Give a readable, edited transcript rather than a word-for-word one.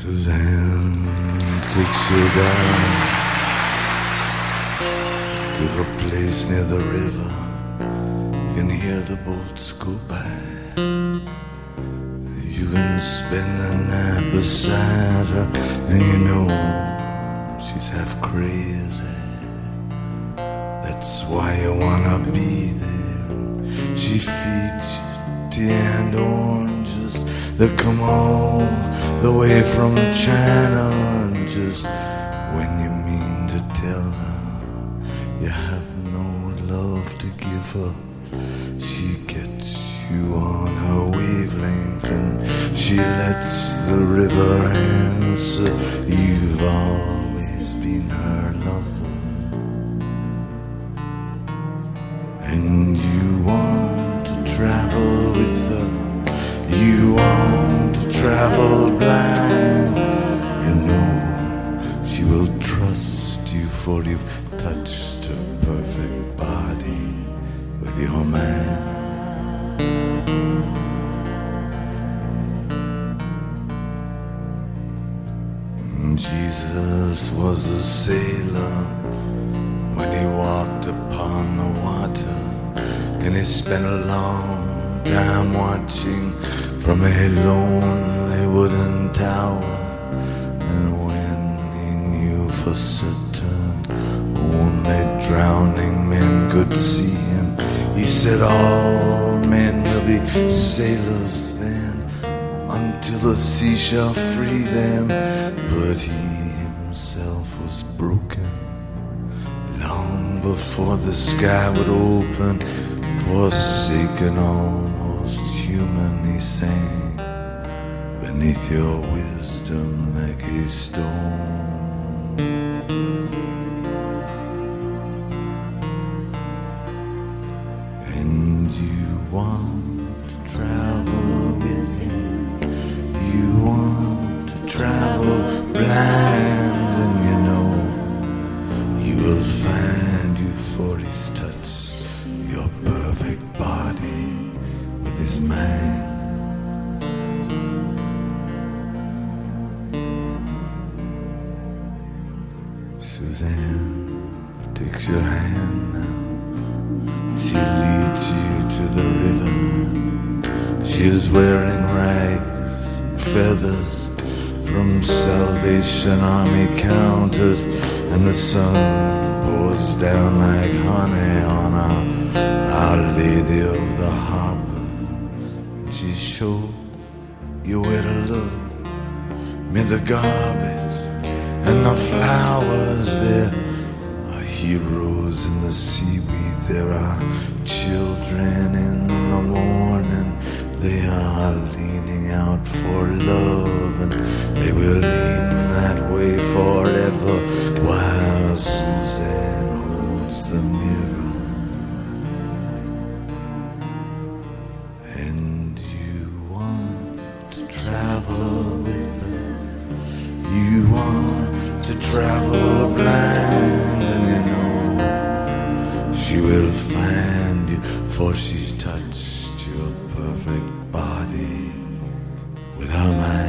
Suzanne takes you down to a place near the river. You can hear the boats go by. You can spend the night beside her, and you know she's half crazy. That's why you wanna be there. She feeds you tea and oranges that come all the way from China. And just when you mean to tell her you have no love to give her, she gets you on her wavelength, and she lets the river answer. You've always been her lover, and you want to travel with her. You want to travel blind. You know she will trust you, for you've touched her perfect body with your mind. Jesus was a sailor when he walked upon the water, and he spent a long time watching from a lonely wooden tower. And when he knew for certain only drowning men could see him, he said all men will be sailors then, until the sea shall free them. But he himself was broken long before the sky would open. Forsaken, almost human, he sang beneath your wisdom like a stone. And you want to travel with him. You want to travel blind, and you know he will find you, for he's touched your perfect body with his mind. Suzanne takes your hand now. She leads you to the river. She is wearing rags and feathers from Salvation Army counters, and the sun pours down like honey on Our Lady of the Harbor. She showed you where to look, me the garbage and the flowers. There are heroes in the seaweed. There are children in the morning. They are leaning out for love, and they will lean that way forever, while Suzanne holds the mirror. And you want to travel with her. You want to travel blind, and you know she will find you, for she's touched your perfect body with her mind.